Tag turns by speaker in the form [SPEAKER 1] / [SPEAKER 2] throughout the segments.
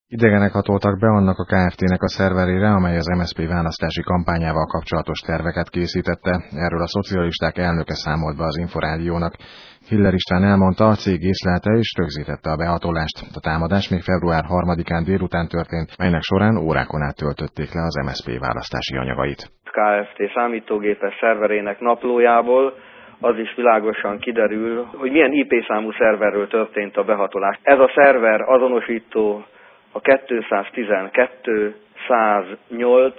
[SPEAKER 1] Idegenek hatoltak be annak a Kft-nek a szerverére, amely az MSZP választási kampányával kapcsolatos terveket készítette. Erről a szocialisták elnöke számolt be az Inforádiónak. Hiller István elmondta, a cég észlelte és rögzítette a behatolást. A támadás még február 3-án délután történt, melynek során órákon át töltötték le az MSZP választási anyagait.
[SPEAKER 2] Kft. Számítógépes szerverének naplójából az is világosan kiderül, hogy milyen IP számú szerverről történt a behatolás. Ez a szerver azonosító a 212 108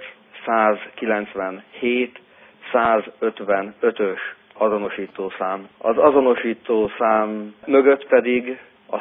[SPEAKER 2] 197 155-ös azonosítószám. Az azonosítószám mögött pedig a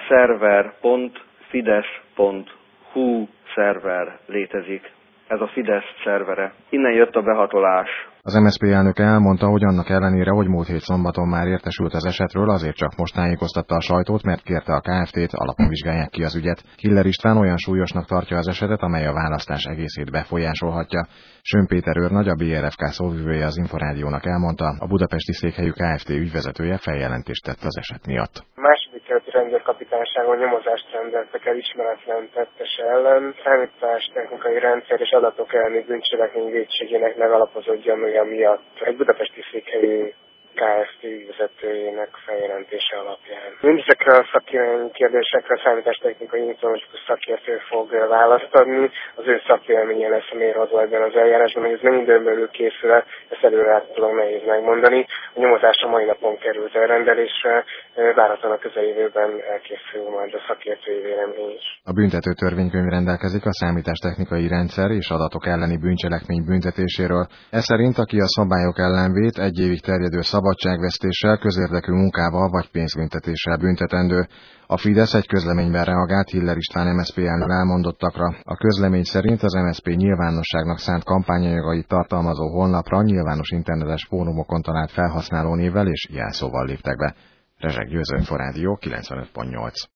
[SPEAKER 2] server.fidesz.hu szerver létezik. Ez a Fidesz szervere. Innen jött a behatolás.
[SPEAKER 1] Az MSZP elnöke elmondta, hogy annak ellenére, hogy múlt hét szombaton már értesült az esetről, azért csak most tájékoztatta a sajtót, mert kérte a Kft-t, alapon vizsgálják ki az ügyet. Hiller István olyan súlyosnak tartja az esetet, amely a választás egészét befolyásolhatja. Schön Péter őrnagy, a BRFK szóvivője az Inforádiónak elmondta, a budapesti székhelyű Kft. Ügyvezetője feljelentést tett az eset miatt.
[SPEAKER 3] Második kerületi rendőrkapitányságon nyomozást rendeltek el ismeretlen tettes ellen. Számítástechnikai rendszer és adatok elleni bűncselekmény vétségének megalapozódja miatt egy budapesti székhelyű Kft. Ügyvezetőjének feljelentése alapján. Mindezekre a kérdésekre a számítástechnikai informatikus szakértő fog választ adni. Az ő szakvéleménye lesz a mérvadó ebben az eljárásban, hogy ez mennyi időn belül készül, ezt előre tudom nehéz megmondani. A nyomozás a mai napon került elrendelésre, várhatóan a közeljövőben elkészül majd a szakértői vélemény is.
[SPEAKER 1] A büntető törvénykönyv rendelkezik a számítástechnikai rendszer és adatok elleni bűncselekmény büntetéséről. Ez szerint, aki a szabályok ellen vét, 1 évig terjedő szabadságvesztéssel, közérdekű munkával vagy pénzbüntetéssel büntetendő. A Fidesz egy közleményben reagált Hiller István MSZP elnök elmondottakra. A közlemény szerint az MSZP nyilvánosságnak szánt kampányanyagait tartalmazó honlapra nyilvános internetes fórumokon talált felhasználónévvel és jelszóval léptek be. Rezsek Győző, Inforádió 95.8.